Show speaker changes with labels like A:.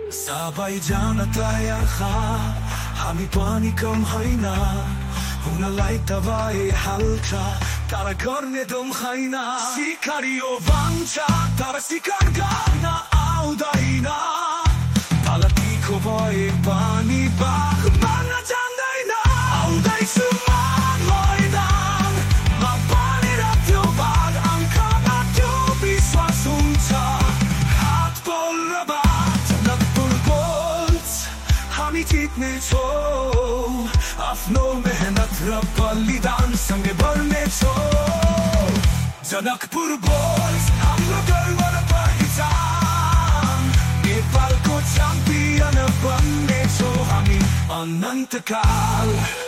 A: Sabay janataya kha हामी पनि कम होइन हुनलाई तपाईँ हाल्छ तर गर्ने दम छैन सिकारियो भन्छ तर सिकार गर्न आउँदैन तलतीको भए पनि बाघ मार्न जान्दैन आउँदैछु मैदानमा बनेर त्यो बाघ आँखामा त्यो विश्वास हुन्छ हात बोल र बात नक्पुर गोल्स हामी जित्नेछौँ आफ्नो मेहनत र बलिदानसँगै बढ्नेछौँ जनकपुर बोल्स हाम्रो गर्व र पहिचान नेपालको च्याम्पियन बन्नेछौँ हामी अनन्तकाल